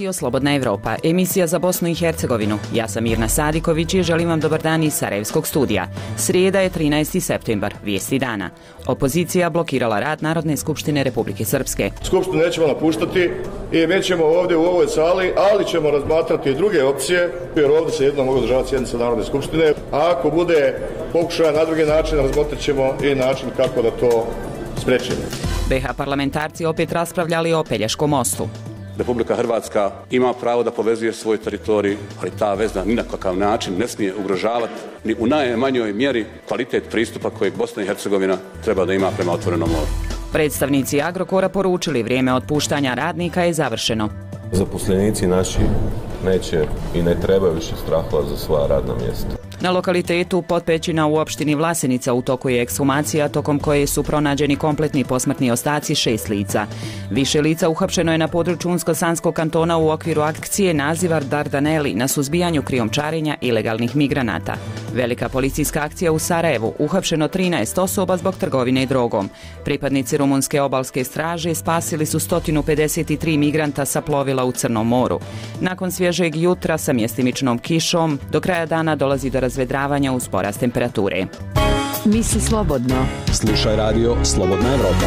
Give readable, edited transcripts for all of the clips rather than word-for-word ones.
Radio Slobodna Evropa, emisija za Bosnu i Hercegovinu. Ja sam Mirna Sadiković i želim vam dobar dan iz Sarajevskog studija. Srijeda je 13. septembar, vijesti dana. Opozicija blokirala rad Narodne skupštine Republike Srpske. Skupštinu nećemo napuštati i mi ćemo ovdje u ovoj sali, ali ćemo razmatrati i druge opcije, jer ovdje se jednom mogu održavati sjednica Narodne skupštine. A ako bude pokušaja na drugi način, razmotrit ćemo i način kako da to spriječimo. BiH parlamentarci opet raspravljali o Pelješkom mostu. Republika Hrvatska ima pravo da povezuje svoj teritorij, ali ta veza ni na kakav način ne smije ugrožavati ni u najmanjoj mjeri kvalitet pristupa kojeg Bosna i Hercegovina treba da ima prema otvorenom moru. Predstavnici Agrokora poručili vrijeme otpuštanja radnika je završeno. Zaposlenici naši neće i ne trebaju više strahova za svoja radna mjesta. Na lokalitetu Potpećina u opštini Vlasenica u toku je ekshumacija tokom koje su pronađeni kompletni posmrtni ostaci 6 lica. Više lica uhapšeno je na području Unsko-Sanskog kantona u okviru akcije Nazivar Dardaneli na suzbijanju krijumčarenja ilegalnih migranata. Velika policijska akcija u Sarajevu, uhapšeno 13 osoba zbog trgovine drogom. Pripadnici rumunske obalske straže spasili su 153 migranta sa plovila u Crnom moru. Nakon svježeg jutra sa mjestimičnom kišom, do kraja dana dolazi do razvedravanja uz porast temperature. Misli slobodno. Slušaj radio Slobodna Evropa.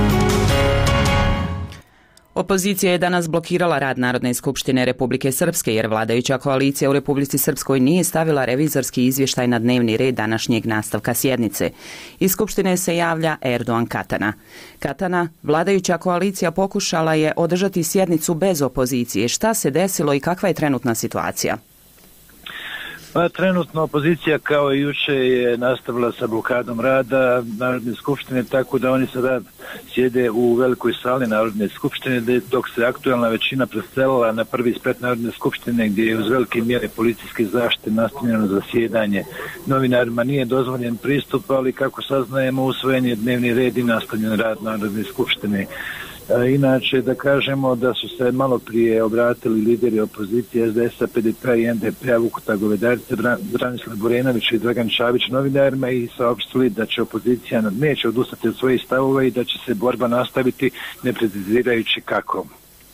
Opozicija je danas blokirala rad Narodne skupštine Republike Srpske jer vladajuća koalicija u Republici Srpskoj nije stavila revizorski izvještaj na dnevni red današnjeg nastavka sjednice. Iz skupštine se javlja Erdogan Katana. Katana, vladajuća koalicija pokušala je održati sjednicu bez opozicije. Šta se desilo i kakva je trenutna situacija? Pa trenutno opozicija kao i juče je nastavila sa blokadom rada Narodne skupštine, tako da oni sada sjede u velikoj sali Narodne skupštine dok se aktualna većina preselila na prvi sprat Narodne skupštine gdje je uz velike mjere policijske zaštite nastavljeno zasjedanje. Novinarima nije dozvoljen pristup, ali kako saznajemo usvojen je dnevni red i nastavljen rad Narodne skupštine. Inače, da kažemo da su se malo prije obratili lideri opozicije SDS-a, PDP-a i NDP-a, Vukotar Govedarice, Branislav Borenović i Dragan Čavić novinarima i saopštili da će opozicija neće odustati od svojih stavova i da će se borba nastaviti ne precizirajući kako.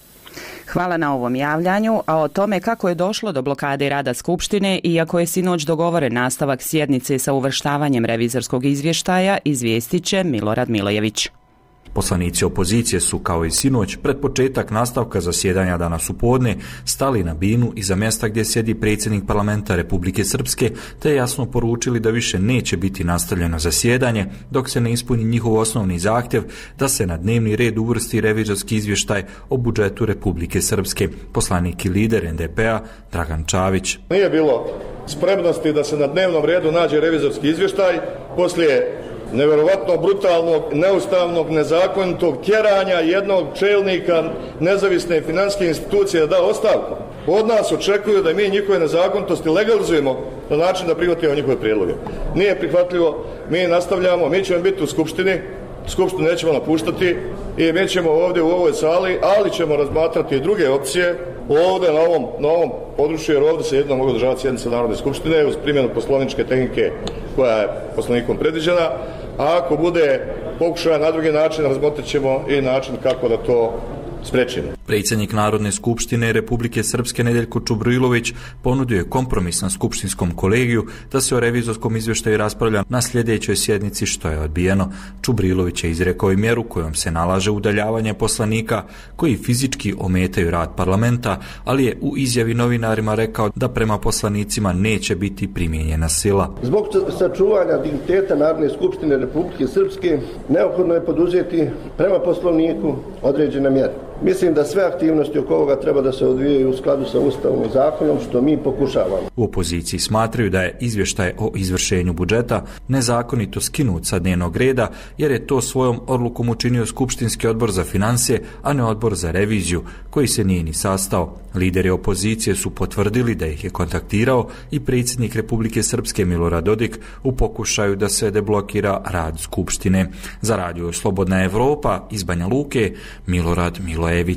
Hvala na ovom javljanju, a o tome kako je došlo do blokade rada Skupštine, iako je sinoć dogovoren nastavak sjednice sa uvrštavanjem revizorskog izvještaja, izvijestit će Milorad Milojević. Poslanici opozicije su, kao i sinoć, pred početak nastavka zasjedanja danas u podne stali na binu iza mjesta gdje sjedi predsjednik parlamenta Republike Srpske, te jasno poručili da više neće biti nastavljeno zasjedanje dok se ne ispuni njihov osnovni zahtjev da se na dnevni red uvrsti revizorski izvještaj o budžetu Republike Srpske. Poslanik i lider NDP-a Dragan Čavić. Nije bilo spremnosti da se na dnevnom redu nađe revizorski izvještaj poslije nevjerovatno brutalnog, neustavnog, nezakonitog tjeranja jednog čelnika nezavisne financijske institucije da da ostavku. Od nas očekuju da mi njihove nezakonitosti legalizujemo na način da prihvatimo njihove prijedloge. Nije prihvatljivo, mi nastavljamo, mi ćemo biti u skupštini, skupštinu nećemo napuštati i mi ćemo ovdje u ovoj sali, ali ćemo razmatrati i druge opcije ovdje na ovom području, jer ovdje se jednom mogu održavati sjednica Narodne skupštine uz primjenu poslovničke tehnike koja je poslovnikom predviđena, a ako bude pokušaja na drugi način, razmotrit ćemo i način kako da to spriječimo. Predsjednik Narodne skupštine Republike Srpske Nedeljko Čubrilović ponudio je kompromis na skupštinskom kolegiju da se o revizorskom izvještaju raspravlja na sljedećoj sjednici, što je odbijeno. Čubrilović je izrekao i mjeru kojom se nalaže udaljavanje poslanika koji fizički ometaju rad parlamenta, ali je u izjavi novinarima rekao da prema poslanicima neće biti primijenjena sila. Zbog sačuvanja digniteta Narodne skupštine Republike Srpske neophodno je poduzeti prema poslovniku određene mjere. Mislim da sve aktivnosti oko ovoga treba da se odvijaju u skladu sa Ustavom i zakonom, što mi pokušavamo. U opoziciji smatraju da je izvještaj o izvršenju budžeta nezakonito skinut sa dnevnog reda, jer je to svojom odlukom učinio Skupštinski odbor za financije, a ne odbor za reviziju, koji se nije ni sastao. Lideri opozicije su potvrdili da ih je kontaktirao i predsjednik Republike Srpske Milorad Dodik u pokušaju da se deblokira rad Skupštine. Za radio Slobodna Evropa iz Banja Luke, Milorad Milojević.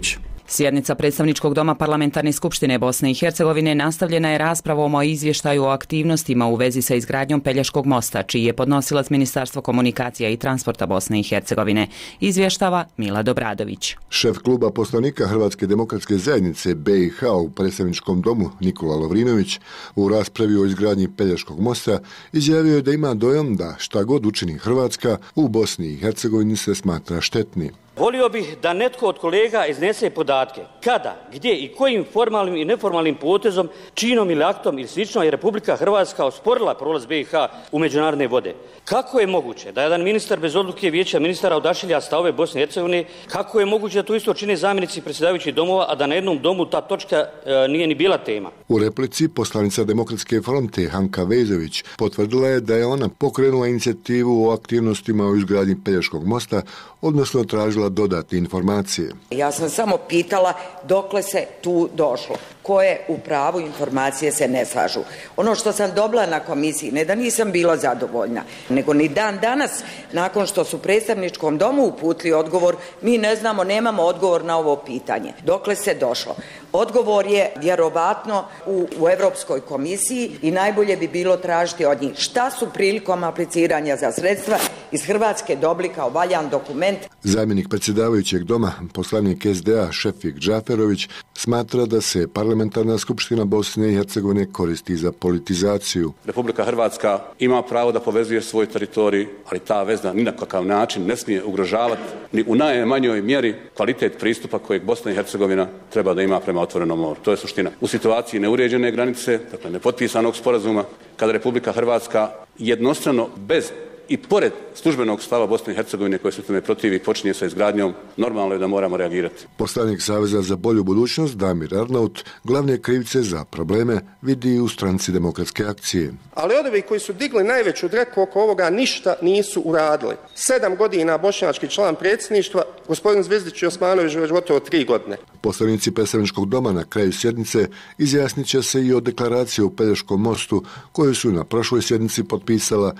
Sjednica predstavničkog doma Parlamentarne skupštine Bosne i Hercegovine nastavljena je raspravom o izvještaju o aktivnostima u vezi sa izgradnjom Pelješkog mosta, čiji je podnosilac Ministarstvo komunikacija i transporta Bosne i Hercegovine. Izvještava Milad Obradović. Šef kluba poslanika Hrvatske demokratske zajednice BiH u predstavničkom domu Nikola Lovrinović u raspravi o izgradnji Pelješkog mosta izjavio je da ima dojam da šta god učini Hrvatska u Bosni i Hercegovini se smatra štetni. Volio bih da netko od kolega iznese podatke kada, gdje i kojim formalnim i neformalnim potezom, činom ili aktom ili slično je Republika Hrvatska osporila prolaz BiH u međunarodne vode. Kako je moguće da jedan ministar bez odluke Vijeća ministara odašilja stavove Bosne i Hercegovine? Kako je moguće da to isto čine zamjenici predsjedavajućih domova, a da na jednom domu ta točka nije ni bila tema? U replici poslanica Demokratske fronte Hanka Vezović potvrdila je da je ona pokrenula inicijativu o aktivnostima u izgradnji Pelješkog mosta, odnosno tražila dodatne informacije. Ja sam samo pitala dokle se tu došlo. Koje u pravu informacije se ne slažu. Ono što sam dobila na komisiji, ne da nisam bila zadovoljna, nego ni dan danas, nakon što su predstavničkom domu uputili odgovor, mi ne znamo, nemamo odgovor na ovo pitanje. Dokle se došlo? Odgovor je vjerovatno u Europskoj komisiji i najbolje bi bilo tražiti od njih šta su prilikom apliciranja za sredstva iz Hrvatske dobili kao valjan dokument. Zamjenik predsjedavajućeg doma, poslanik SDA Šefik Džaferović, smatra da se Parlamentarna skupština Bosne i Hercegovine koristi za politizaciju. Republika Hrvatska ima pravo da povezuje svoj teritorij, ali ta veza ni na kakav način ne smije ugrožavati ni u najmanjoj mjeri kvalitet pristupa kojeg Bosna i Hercegovina treba da ima prema otvorenom moru. To je suština. U situaciji neuređene granice, dakle nepotpisanog sporazuma, kada Republika Hrvatska jednostrano bez i pored službenog stava Bosne i Hercegovine koje se tome protivi počinje sa izgradnjom, normalno je da moramo reagirati. Poslanik Saveza za bolju budućnost Damir Arnaut glavne krivice za probleme vidi u Stranci demokratske akcije. Ali ovi koji su digli najveću dreku oko ovoga ništa nisu uradili. 7 godina bošnjački član predsjedništva, gospodin Zvizdić i Osmanović već gotovo 3 godine. Poslanici predstavničkog doma na kraju sjednice izjasnit će se i o deklaraciji o Pelješkom mostu koju su na prošloj sjednici potpisala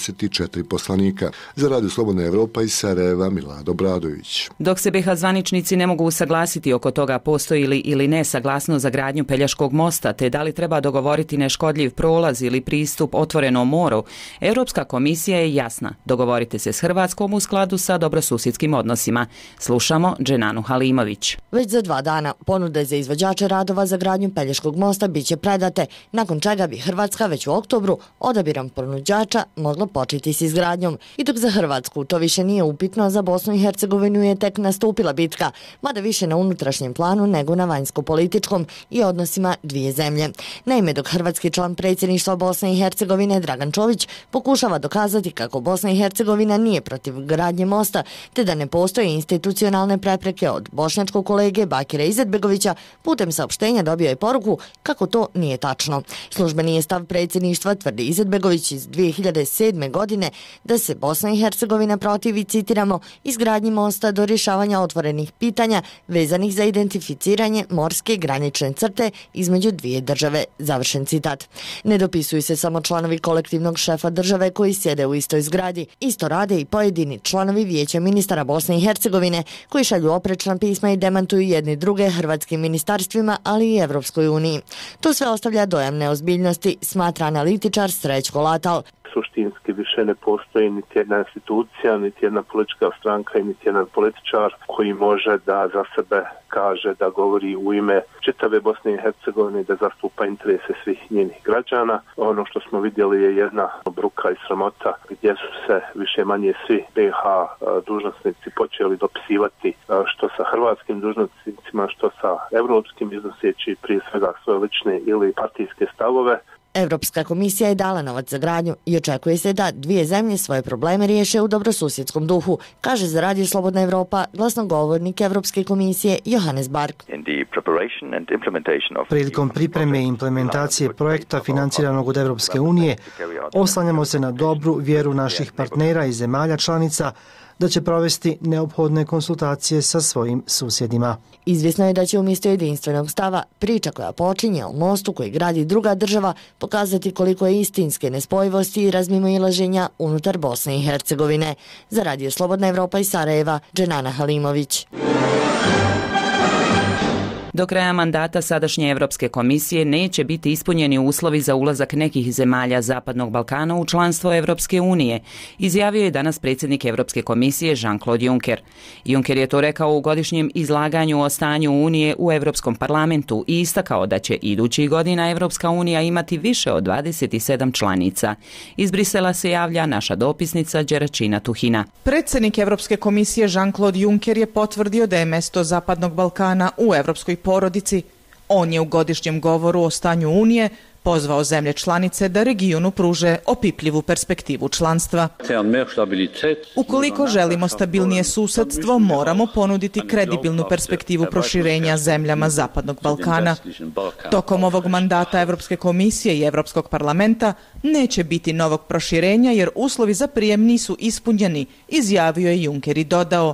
24 poslanika. Za Radio Slobodna Evropa iz Sarajeva Milad Obradović. Dok se BiH zvaničnici ne mogu usaglasiti oko toga postoji li ili ne saglasnost za gradnju Pelješkog mosta, te da li treba dogovoriti neškodljiv prolaz ili pristup otvorenom moru, Europska komisija je jasna. Dogovorite se s Hrvatskom u skladu sa dobrosusjedskim odnosima. Slušamo Dženanu Halimović. Već za 2 dana ponude za izvođače radova za gradnju Pelješkog mosta biće predate, nakon čega bi Hrvatska već u oktobru odabirom ponuđača mogla početi s izgradnjom. I dok za Hrvatsku to više nije upitno, za Bosnu i Hercegovinu je tek nastupila bitka, mada više na unutrašnjem planu nego na vanjsko-političkom i odnosima dvije zemlje. Naime, dok hrvatski član predsjedništva Bosne i Hercegovine Dragan Čović pokušava dokazati kako Bosna i Hercegovina nije protiv gradnje mosta, te da ne postoje institucionalne prepreke od bošnjačkog kolege Bakira Izetbegovića, putem saopštenja dobio je poruku kako to nije tačno. Službeni je stav predsjedništva, tvrdi Izetbegović iz 2007. godine, da se Bosna i Hercegovina protivi, citiramo, izgradnji mosta do rješavanja otvorenih pitanja vezanih za identificiranje morske granične crte između dvije države. Završen citat. Ne dopisuju se samo članovi kolektivnog šefa države koji sjede u istoj zgradi. Isto rade i pojedini članovi Vijeća ministara Bosne i Hercegovine koji šalju oprečna pisma i demantuju jedni druge hrvatskim ministarstvima, ali i Evropskoj uniji. To sve ostavlja dojam neozbiljnosti, smatra analitičar Srećko Latal. Suštinski više ne postoji niti jedna institucija, niti jedna politička stranka i niti jedan političar koji može da za sebe kaže da govori u ime čitave Bosne i Hercegovine, da zastupa interese svih njenih građana. Ono što smo vidjeli je jedna bruka i sramota gdje su se više manje svi BiH dužnosnici počeli dopisivati što sa hrvatskim dužnosnicima, što sa evropskim, iznoseći prije svega svoje lične ili partijske stavove. Europska komisija je dala novac za gradnju i očekuje se da dvije zemlje svoje probleme riješe u dobrosusjedskom duhu, kaže za Radio Slobodna Evropa glasnogovornik Europske komisije Johannes Bark. Prilikom pripreme i implementacije projekta financiranog od Europske unije oslanjamo se na dobru vjeru naših partnera i zemalja članica da će provesti neophodne konsultacije sa svojim susjedima. Izvjesno je da će umjesto jedinstvenog stava priča koja počinje o mostu koji gradi druga država pokazati koliko je istinske nespojivosti i razmimoilaženja unutar Bosne i Hercegovine. Za Radio Slobodna Evropa iz Sarajeva, Dženana Halimović. Do kraja mandata sadašnje Evropske komisije neće biti ispunjeni uslovi za ulazak nekih zemalja Zapadnog Balkana u članstvo Evropske unije, izjavio je danas predsjednik Evropske komisije Jean-Claude Juncker. Juncker je to rekao u godišnjem izlaganju o stanju Unije u Evropskom parlamentu i istakao da će idućih godina Evropska unija imati više od 27 članica. Iz Brisela se javlja naša dopisnica Đeračina Tuhina. Predsjednik Evropske komisije Jean-Claude Juncker je potvrdio da je mesto Zapadnog Balkana u evropskoj porodici. On je u godišnjem govoru o stanju Unije pozvao zemlje članice da regionu pruže opipljivu perspektivu članstva. Ukoliko želimo stabilnije susedstvo, moramo ponuditi kredibilnu perspektivu proširenja zemljama Zapadnog Balkana. Tokom ovog mandata Evropske komisije i Evropskog parlamenta neće biti novog proširenja jer uslovi za prijem nisu ispunjeni, izjavio je Juncker i dodao.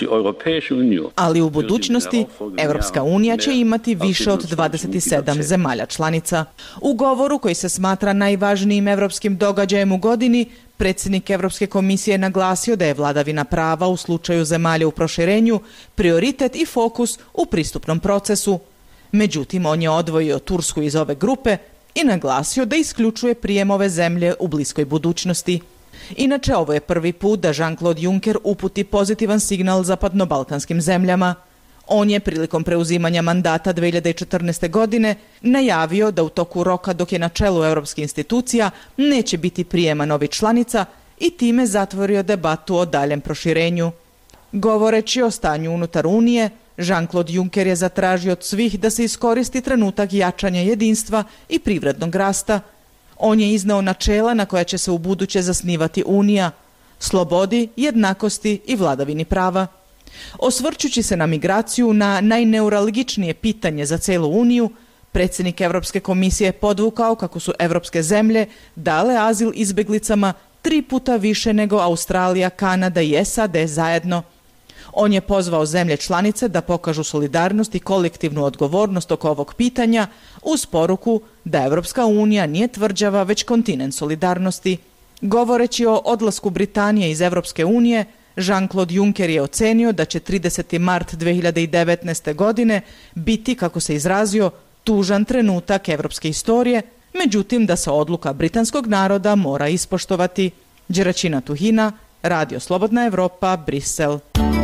Ali u budućnosti Evropska unija će imati više od 27 zemalja članica. U govoru koji se smatra najvažnijim evropskim događajem u godini, predsjednik Evropske komisije je naglasio da je vladavina prava u slučaju zemalja u proširenju prioritet i fokus u pristupnom procesu. Međutim, on je odvojio Tursku iz ove grupe i naglasio da isključuje prijem ove zemlje u bliskoj budućnosti. Inače, ovo je prvi put da Jean-Claude Juncker uputi pozitivan signal zapadno-balkanskim zemljama. On je prilikom preuzimanja mandata 2014. godine najavio da u toku roka dok je na čelu europskih institucija neće biti prijema novih članica i time zatvorio debatu o daljem proširenju. Govoreći o stanju unutar Unije, Jean-Claude Juncker je zatražio od svih da se iskoristi trenutak jačanja jedinstva i privrednog rasta. On je izneo načela na koja će se u buduće zasnivati Unija, slobodi, jednakosti i vladavini prava. Osvrćući se na migraciju, na najneuralgičnije pitanje za celu Uniju, predsjednik Evropske komisije je podvukao kako su evropske zemlje dale azil izbjeglicama 3 puta više nego Australija, Kanada i SAD zajedno. On je pozvao zemlje članice da pokažu solidarnost i kolektivnu odgovornost oko ovog pitanja uz poruku da Evropska unija nije tvrđava već kontinent solidarnosti. Govoreći o odlasku Britanije iz Evropske unije, Jean-Claude Juncker je ocenio da će 30. mart 2019. godine biti, kako se izrazio, tužan trenutak evropske istorije, međutim da se odluka britanskog naroda mora ispoštovati. Đeračina Tuhina, Radio Slobodna Evropa, Brisel.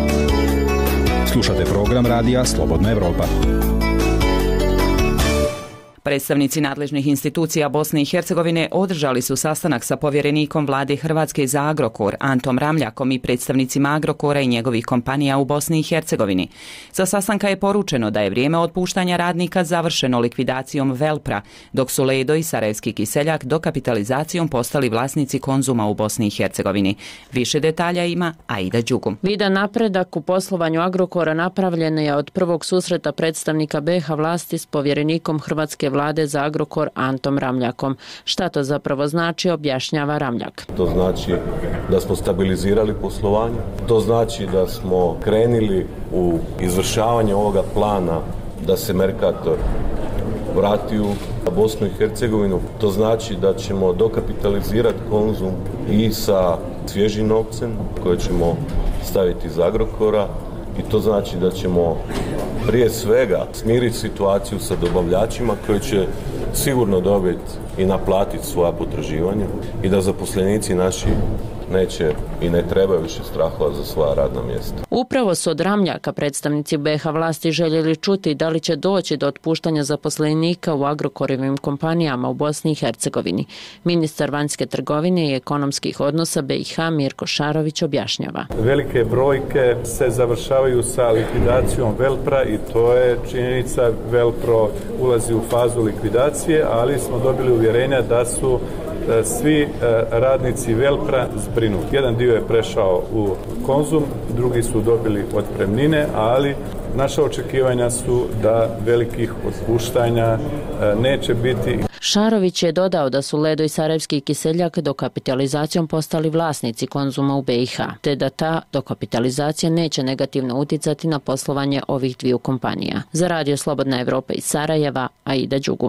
Slušate program radija Slobodna Evropa. Predstavnici nadležnih institucija Bosne i Hercegovine održali su sastanak sa povjerenikom vlade Hrvatske za Agrokor, Antom Ramljakom i predstavnicima Agrokora i njegovih kompanija u Bosni i Hercegovini. Sa sastanka je poručeno da je vrijeme otpuštanja radnika završeno likvidacijom Velpra, dok su Ledo i Sarajevski kiseljak dokapitalizacijom postali vlasnici Konzuma u Bosni i Hercegovini. Više detalja ima Aida Đugum. Vidan napredak u poslovanju Agrokora napravljen je od prvog susreta predstavnika BiH vlasti s povjerenikom Hrvatske vlade za Agrokor Antom Ramljakom. Šta to zapravo znači, objašnjava Ramljak. To znači da smo stabilizirali poslovanje, to znači da smo krenili u izvršavanje ovoga plana da se Mercator vrati u Bosnu i Hercegovinu. To znači da ćemo dokapitalizirati Konzum i sa svježim novcem koje ćemo staviti iz Agrokora. I to znači da ćemo prije svega smiriti situaciju sa dobavljačima koji će sigurno dobiti i naplatiti svoja potraživanja i da zaposlenici naši neće i ne trebaju više strahova za svoja radna mjesta. Upravo su od Ramljaka predstavnici BiH vlasti željeli čuti da li će doći do otpuštanja zaposlenika u Agrokorovim kompanijama u Bosni i Hercegovini. Ministar vanjske trgovine i ekonomskih odnosa BiH Mirko Šarović objašnjava. Velike brojke se završavaju sa likvidacijom Velpra i to je činjenica. Velpro ulazi u fazu likvidacije, ali smo dobili uvjerenja da su svi radnici Velpra zbrinuti. Jedan dio je prešao u Konzum, drugi su dobili otpremnine, ali naša očekivanja su da velikih otpuštanja neće biti. Šarović je dodao da su Ledo i Sarajevski kiseljak dokapitalizacijom postali vlasnici Konzuma u BiH, te da ta dokapitalizacija neće negativno uticati na poslovanje ovih dviju kompanija. Za Radio Slobodna Evropa iz Sarajeva, Aida Đugum.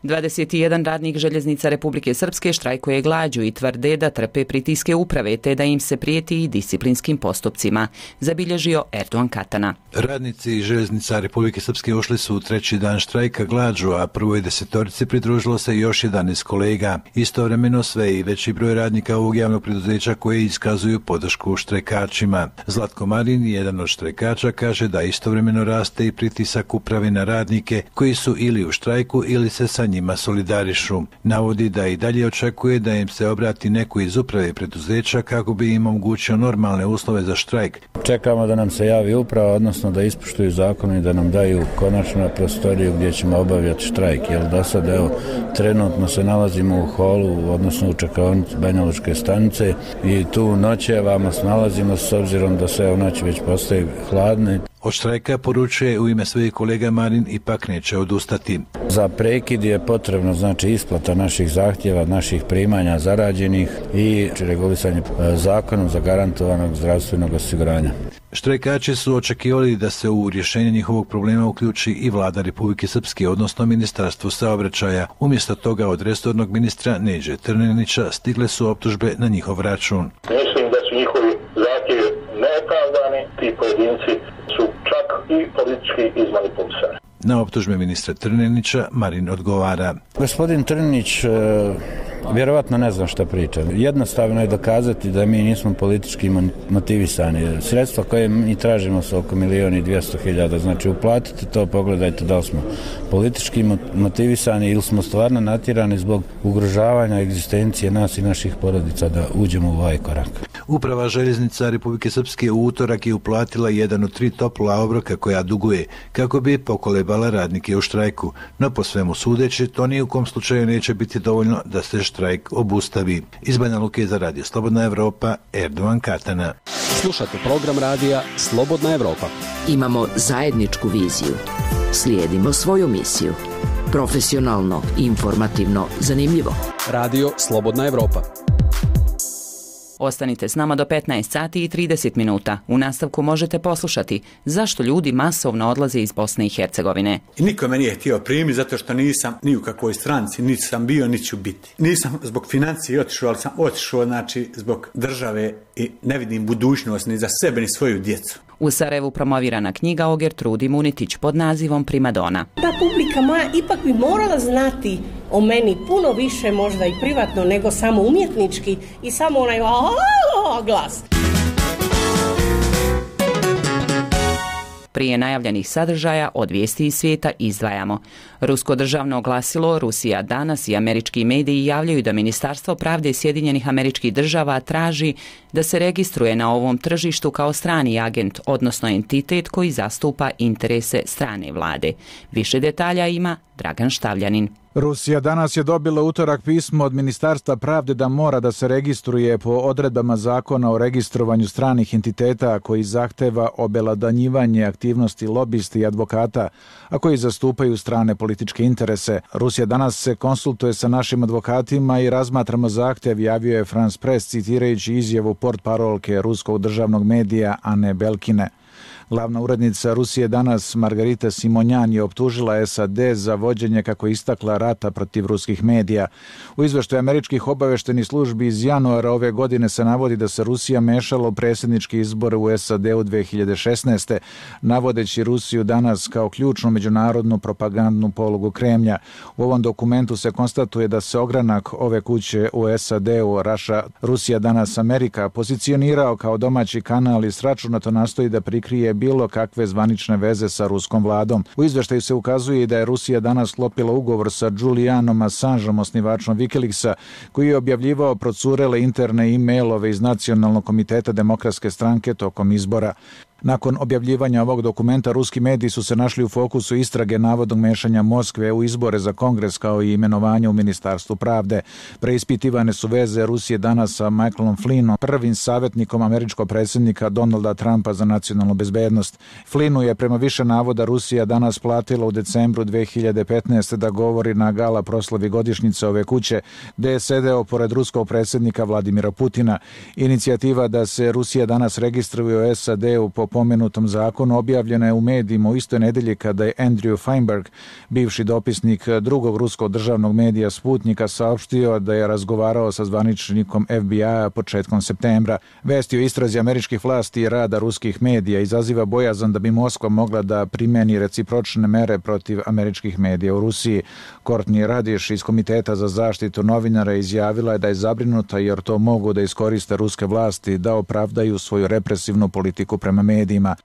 21 radnik Željeznica Republike Srpske štrajkuje glađu i tvrde da trpe pritiske uprave te da im se prijeti i disciplinskim postupcima, zabilježio Erdogan Katana. Radnici Željeznica Republike Srpske ušli su u treći dan štrajka glađu, a prvoj desetorici pridružilo se još 11 kolega. Istovremeno sve i veći broj radnika ovog javnog preduzeća koji iskazuju podršku štrajkačima. Zlatko Marin, jedan od štrajkača, kaže da istovremeno raste i pritisak uprave na radnike koji su ili u štrajku ili se sa njima solidarišu. Navodi da i dalje očekuje da im se obrati neko iz uprave preduzeća kako bi im omogućio normalne uslove za štrajk. Čekamo da nam se javi uprava, odnosno da ispoštuju zakon i da nam daju konačno prostoriju gdje ćemo obavljati štrajk. Jer do sad, evo, trenutno se nalazimo u holu, odnosno u čekaonici Banja Lučke stanice i tu noćevamo, nalazimo s obzirom da se u noći već postaje hladne. Od štrajka, poručuje u ime svojih kolega, Marin ipak neće odustati. Za prekid je potrebno znači isplata naših zahtjeva, naših primanja zarađenih i regulisanje zakonom zagarantovanog zdravstvenog osiguranja. Štrajkači su očekivali da se u rješenje njihovog problema uključi i vlada Republike Srpske, odnosno Ministarstvo saobraćaja. Umjesto toga od resornog ministra Neđe Trninića stigle su optužbe na njihov račun. Mislim da su njihovi zahtjevi neopravdani, ti pojedinci su čak i politički izmanipulisani. Na optužbe ministra Trninića Marin odgovara. Gospodin Trninić vjerovatno ne znam šta priča. Jednostavno je dokazati da mi nismo politički motivisani. Sredstva koje mi tražimo su oko 1.200.000. Znači uplatite to, pogledajte da li smo politički motivisani ili smo stvarno natjerani zbog ugrožavanja egzistencije nas i naših porodica da uđemo u ovaj korak. Uprava Željeznica Republike Srpske u utorak je uplatila jedan od 3 topla obroka koja duguje kako bi pokolebala radnike u štrajku. No po svemu sudeći, to ni u kom slučaju neće biti dovoljno da se štrajk obustavi. Iz Banja Luke za Radio Slobodna Evropa, Erdogan Katana. Slušate program radija Slobodna Evropa. Imamo zajedničku viziju. Slijedimo svoju misiju. Profesionalno, informativno, zanimljivo. Radio Slobodna Evropa. Ostanite s nama do 15 sati i 30 minuta. U nastavku možete poslušati zašto ljudi masovno odlaze iz Bosne i Hercegovine. I niko me nije htio primiti zato što nisam ni u kakvoj stranci, niti sam bio, niti ću biti. Nisam zbog financije otišao, ali sam otišao znači zbog države i ne vidim budućnost ni za sebe ni svoju djecu. U Sarajevu promovirana knjiga o Gertrudi Munitić pod nazivom Primadona. Ta publika moja ipak bi morala znati o meni puno više možda i privatno nego samo umjetnički i samo onaj glas. Prije najavljenih sadržaja od vijesti iz svijeta izdvajamo. Rusko državno glasilo Rusija danas i američki mediji javljaju da Ministarstvo pravde Sjedinjenih Američkih Država traži da se registruje na ovom tržištu kao strani agent, odnosno entitet koji zastupa interese strane vlade. Više detalja ima Dragan Štavljanin. Rusija danas je dobila utorak pismo od Ministarstva pravde da mora da se registruje po odredbama zakona o registrovanju stranih entiteta koji zahteva obelodanjivanje aktivnosti lobisti i advokata, a koji zastupaju strane političke interese. Rusija danas se konsultuje sa našim advokatima i razmatramo zahtjev, javio je France Press citirajući izjavu portparolke ruskog državnog medija Ane Belkine. Glavna urednica Rusije danas Margarita Simonjan je optužila SAD za vođenje, kako je istakla, rata protiv ruskih medija. U izveštaju američkih obaveštenih službi iz januara ove godine se navodi da se Rusija mešala u predsjedničke izbore u SAD-u 2016. navodeći Rusiju danas kao ključnu međunarodnu propagandnu polugu Kremlja. U ovom dokumentu se konstatuje da se ogranak ove kuće u SAD-u Rusija danas Amerika pozicionirao kao domaći kanal i sračunato nastoji da prikrije bilo kakve zvanične veze sa ruskom vladom. U izveštaju se ukazuje da je Rusija danas sklopila ugovor sa Julianom Assangeom, osnivačom Wikileaksa, koji je objavljivao procurele interne e-mailove iz Nacionalnog komiteta Demokratske stranke tokom izbora. Nakon objavljivanja ovog dokumenta, ruski mediji su se našli u fokusu istrage navodnog mešanja Moskve u izbore za kongres kao i imenovanja u Ministarstvu pravde. Preispitivane su veze Rusije danas sa Michaelom Flynnom, prvim savjetnikom američkog predsjednika Donalda Trumpa za nacionalnu bezbednost. Flynnu je prema više navoda Rusija danas platila u decembru 2015. da govori na gala proslavi godišnjice ove kuće, gde je sedeo pored ruskog predsjednika Vladimira Putina. Inicijativa da se Rusija danas registruje u SAD-u po pomenutom zakonu objavljena je u medijima u istoj nedelji kada je Andrew Feinberg, bivši dopisnik drugog ruskog državnog medija Sputnika, saopštio da je razgovarao sa zvaničnikom FBI-a početkom septembra. Vesti o istrazi američkih vlasti i rada ruskih medija izaziva bojazan da bi Moskva mogla da primeni recipročne mere protiv američkih medija u Rusiji. Courtney Radish iz Komiteta za zaštitu novinara izjavila je da je zabrinuta jer to mogu da iskoriste ruske vlasti da opravdaju svoju represivnu politiku prema medijima.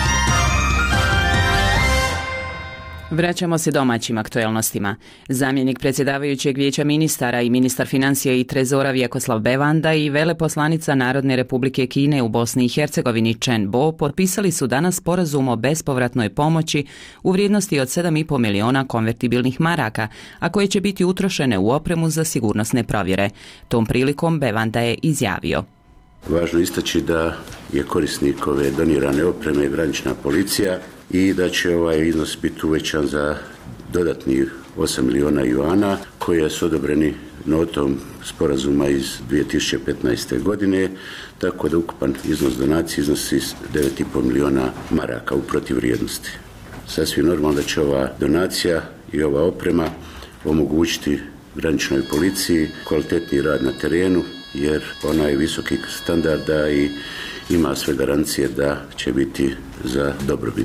Vraćamo se domaćim aktuelnostima. Zamjenik predsjedavajućeg vijeća ministara i ministar financija i trezora Vjekoslav Bevanda i veleposlanica Narodne republike Kine u Bosni i Hercegovini Chen Bo potpisali su danas sporazum o bespovratnoj pomoći u vrijednosti od 7,5 miliona konvertibilnih maraka, a koje će biti utrošene u opremu za sigurnosne provjere. Tom prilikom Bevanda je izjavio: Važno istaći da je korisnik ove donirane opreme granična policija i da će ovaj iznos biti uvećan za dodatnih 8 miliona juana koje su odobreni notom sporazuma iz 2015. godine, tako da ukupan iznos donacije iznosi 9,5 miliona maraka u protivvrijednosti. Sasvim normalno da će ova donacija i ova oprema omogućiti graničnoj policiji kvalitetni rad na terenu, jer ona je visokih standarda i ima sve garancije da će biti za dobrobit.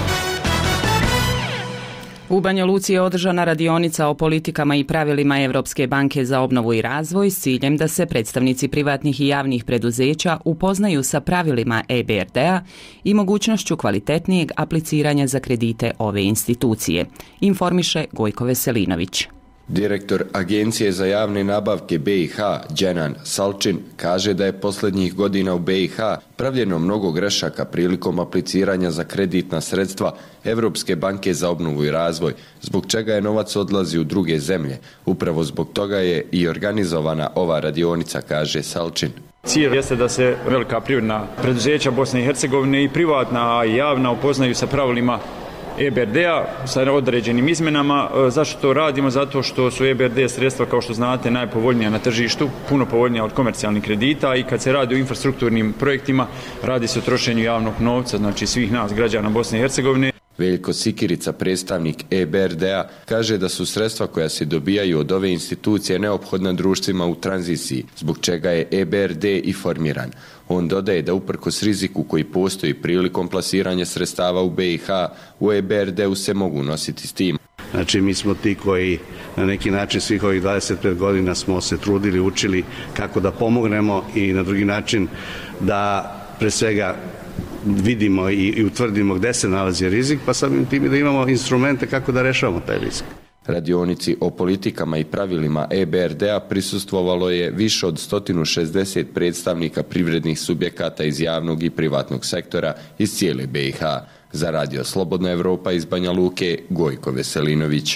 U Banja Luci je održana radionica o politikama i pravilima Europske banke za obnovu i razvoj s ciljem da se predstavnici privatnih i javnih preduzeća upoznaju sa pravilima EBRD-a i mogućnošću kvalitetnijeg apliciranja za kredite ove institucije, informiše Gojko Veselinović. Direktor Agencije za javne nabavke BiH, Dženan Salčin, kaže da je posljednjih godina u BiH pravljeno mnogo grešaka prilikom apliciranja za kreditna sredstva Europske banke za obnovu i razvoj, zbog čega je novac odlazi u druge zemlje. Upravo zbog toga je i organizovana ova radionica, kaže Salčin. Cilj jeste da se velika privredna preduzeća Bosne i Hercegovine i privatna i javna upoznaju sa pravilima EBRD-a sa određenim izmenama. Zašto to radimo? Zato što su EBRD sredstva, kao što znate, najpovoljnija na tržištu, puno povoljnija od komercijalnih kredita, i kad se radi o infrastrukturnim projektima, radi se o trošenju javnog novca, znači svih nas, građana Bosne i Hercegovine. Veljko Sikirica, predstavnik EBRD-a, kaže da su sredstva koja se dobijaju od ove institucije neophodna društvima u tranziciji, zbog čega je EBRD i formiran. On dodaje da uprkos riziku koji postoji prilikom plasiranja sredstava u BiH, u EBRD-u se mogu nositi s tim. Znači, mi smo ti koji na neki način svih ovih 25 godina smo se trudili, učili kako da pomognemo i na drugi način da pre svega vidimo i utvrdimo gde se nalazi rizik, pa samim tim da imamo instrumente kako da rešavamo taj rizik. Radionici o politikama i pravilima EBRD-a prisustvovalo je više od 160 predstavnika privrednih subjekata iz javnog i privatnog sektora iz cijele BiH. Za Radio Slobodna Evropa iz Banja Luke, Gojko Veselinović.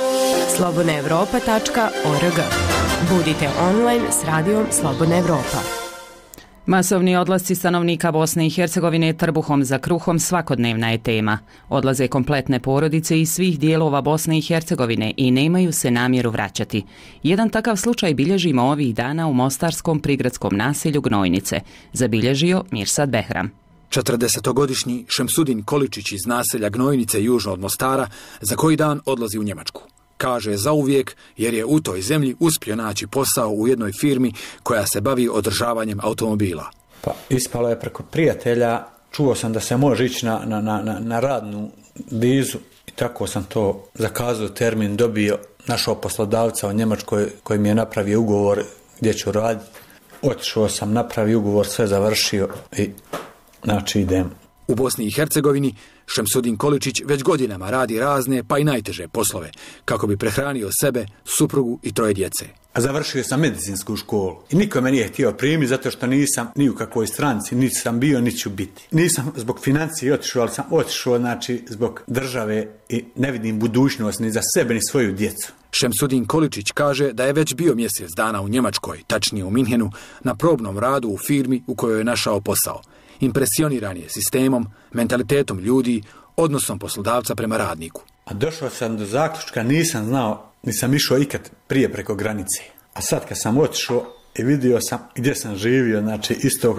slobodnaevropa.org. Budite online s radijom Slobodna Evropa. Masovni odlasci stanovnika Bosne i Hercegovine trbuhom za kruhom svakodnevna je tema. Odlaze kompletne porodice iz svih dijelova Bosne i Hercegovine i nemaju se namjeru vraćati. Jedan takav slučaj bilježimo ovih dana u mostarskom prigradskom naselju Gnojnice. Zabilježio Mirsad Behram. 40-godišnji Šemsudin Količić iz naselja Gnojnice južno od Mostara za koji dan odlazi u Njemačku. Kaže zauvijek jer je u toj zemlji uspio naći posao u jednoj firmi koja se bavi održavanjem automobila. Pa ispalo je preko prijatelja, čuo sam da se može ići na radnu vizu i tako sam to zakazao termin, dobio, našao poslodavca u Njemačkoj koji mi je napravio ugovor gdje ću raditi. Otišao sam, napravio ugovor, sve završio i znači idem. U Bosni i Hercegovini Šemsudin Količić već godinama radi razne pa i najteže poslove kako bi prehranio sebe, suprugu i 3 djece. A završio sam medicinsku školu i niko me nije htio primiti zato što nisam ni u kakvoj stranci, niti sam bio, niti ću biti. Nisam zbog financije otišao, ali sam otišao znači zbog države i ne vidim budućnost ni za sebe ni svoju djecu. Šemsudin Količić kaže da je već bio mjesec dana u Njemačkoj, tačnije u Minhenu, na probnom radu u firmi u kojoj je našao posao. Impresioniran je sistemom, mentalitetom ljudi, odnosom poslodavca prema radniku. A došao sam do zaključka, nisam znao, nisam išao ikad prije preko granice. A sad kad sam otišao i vidio sam gdje sam živio, znači isto kada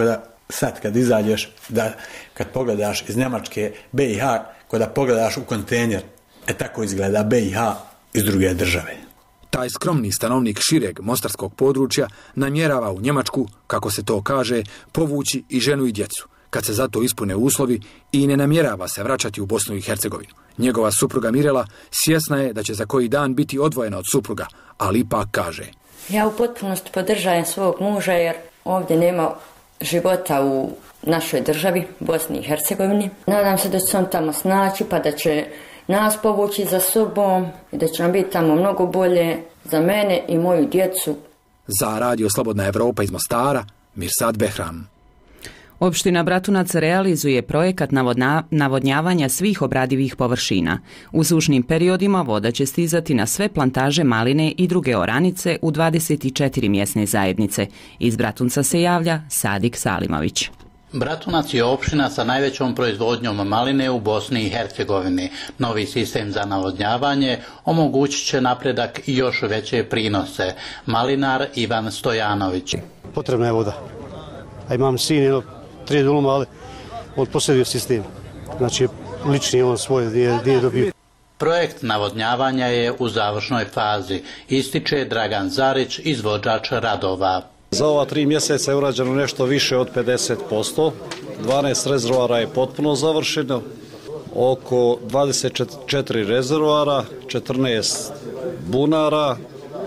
sad kad izađeš, kad pogledaš iz Njemačke BiH, kada pogledaš u kontejner, tako izgleda BiH iz druge države. Taj skromni stanovnik šireg mostarskog područja namjerava u Njemačku, kako se to kaže, povući i ženu i djecu, kad se za to ispune uslovi, i ne namjerava se vraćati u Bosnu i Hercegovinu. Njegova supruga Mirela svjesna je da će za koji dan biti odvojena od supruga, ali ipak kaže: ja u potpunosti podržajem svog muža jer ovdje nema života u našoj državi, Bosni i Hercegovini. Nadam se da će se on tamo snaći pa da će nas povući za sobom i da će nam biti tamo mnogo bolje za mene i moju djecu. Za Radio Slobodna Evropa iz Mostara, Mirsad Behram. Opština Bratunac realizuje projekat navodnjavanja svih obradivih površina. U sušnim periodima voda će stizati na sve plantaže maline i druge oranice u 24 mjesne zajednice. Iz Bratunca se javlja Sadik Salimović. Bratunac je opština sa najvećom proizvodnjom maline u Bosni i Hercegovini. Novi sistem za navodnjavanje omogućit će napredak i još veće prinose. Malinar Ivan Stojanović. Potrebna je voda. A imam sin, 3 duluma, ali on posjedio sistem. Znači, lični on svoj nije dobio. Projekt navodnjavanja je u završnoj fazi, ističe Dragan Zarić, izvođač radova. Za ova 3 mjeseca je urađeno nešto više od 50%, 12 rezervoara je potpuno završeno, oko 24 rezervoara, 14 bunara,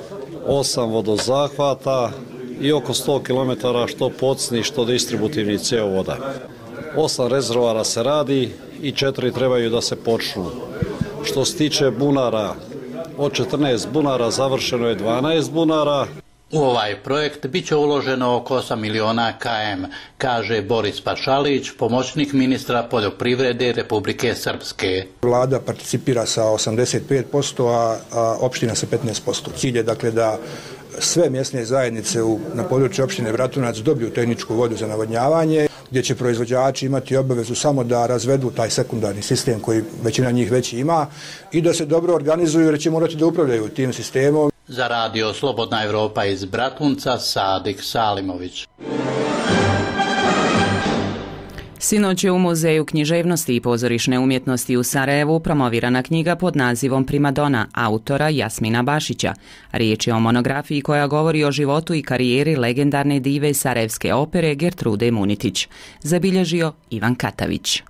8 vodozahvata i oko 100 km što podsnih, što distributivnih cjevovoda. 8 rezervoara se radi i 4 trebaju da se počnu. Što se tiče bunara, od 14 bunara završeno je 12 bunara. U ovaj projekt bit će uloženo oko 8 miliona km, kaže Boris Pašalić, pomoćnik ministra poljoprivrede Republike Srpske. Vlada participira sa 85%, a opština sa 15%. Cilj je dakle da sve mjesne zajednice na području opštine Bratunac dobiju tehničku vodu za navodnjavanje, gdje će proizvođači imati obavezu samo da razvedu taj sekundarni sistem koji većina njih već ima i da se dobro organizuju jer će morati da upravljaju tim sistemom. Za Radio Slobodna Evropa iz Bratunca, Sadik Salimović. Sinoć je u Muzeju književnosti i pozorišne umjetnosti u Sarajevu promovirana knjiga pod nazivom Primadona autora Jasmina Bašića. Riječ je o monografiji koja govori o životu i karijeri legendarne dive sarajevske opere Gertrude Munitić. Zabilježio Ivan Katavić.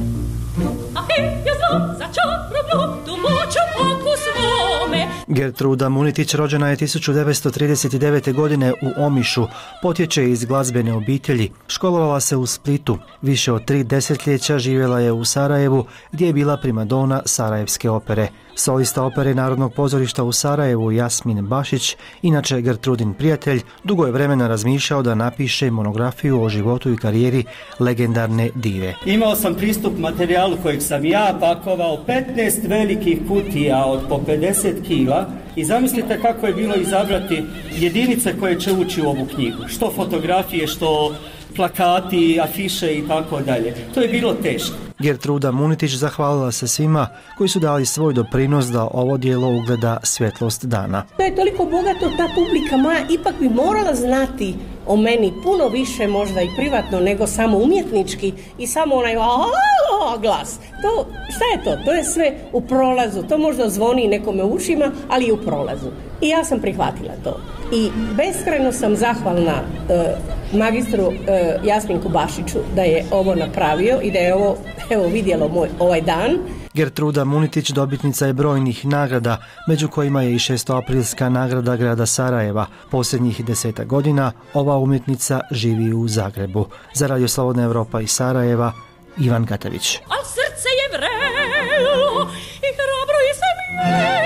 Gertruda Munitić rođena je 1939. godine u Omišu, potječe iz glazbene obitelji, školovala se u Splitu, više od 3 desetljeća živjela je u Sarajevu gdje je bila primadona Sarajevske opere. Solista opere Narodnog pozorišta u Sarajevu Jasmin Bašić, inače Gertrudin prijatelj, dugo je vremena razmišljao da napiše monografiju o životu i karijeri legendarne dive. Imao sam pristup materijalu kojeg sam ja pakovao 15 velikih kutija od po 50 kila i zamislite kako je bilo izabrati jedinice koje će ući u ovu knjigu. Što fotografije, što plakati, afiše i tako dalje. To je bilo teško. Gertruda Munitić zahvalila se svima koji su dali svoj doprinos da ovo djelo ugleda svjetlost dana. To je toliko bogato, ta publika moja ipak bi morala znati o meni puno više možda i privatno nego samo umjetnički i samo onaj glas. To, šta je to? To je sve u prolazu. To možda zvoni nekome u ušima, ali i u prolazu. I ja sam prihvatila to. I beskrajno sam zahvalna magistru Jasminku Bašiću da je ovo napravio i da je ovo vidjelo ovaj dan. Gertruda Munitić dobitnica je brojnih nagrada, među kojima je i 6. nagrada grada Sarajeva. Posljednjih 10 godina ova umjetnica živi u Zagrebu. Za Radio Slobodna Evropa iz Sarajeva, Ivan Katavić. Al srce je vrelo i hrabro je se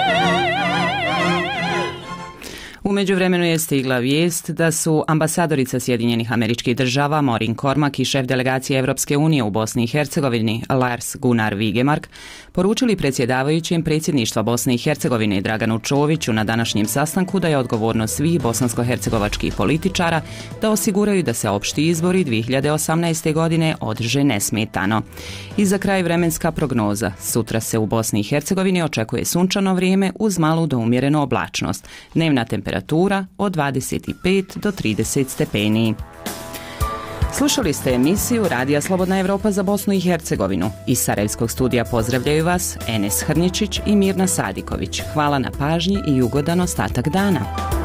U međuvremenu je stigla vijest da su ambasadorica Sjedinjenih Američkih Država Maureen Cormack i šef delegacije Evropske unije u Bosni i Hercegovini Lars Gunnar Vigemark poručili predsjedavajućem predsjedništva Bosne i Hercegovine Draganu Čoviću na današnjem sastanku da je odgovornost svih bosansko-hercegovačkih političara da osiguraju da se opšti izbori 2018. godine održe nesmetano. I za kraj vremenska prognoza. Sutra se u Bosni i Hercegovini očekuje sunčano vrijeme uz malu do umjerenu oblačnost. Dnevna temperatura od 25 do 30 stepeni. Slušali ste emisiju Radija Slobodna Evropa za Bosnu i Hercegovinu. Iz Sarajevskog studija pozdravljaju vas Enes Hrničić i Mirna Sadiković. Hvala na pažnji i ugodan ostatak dana.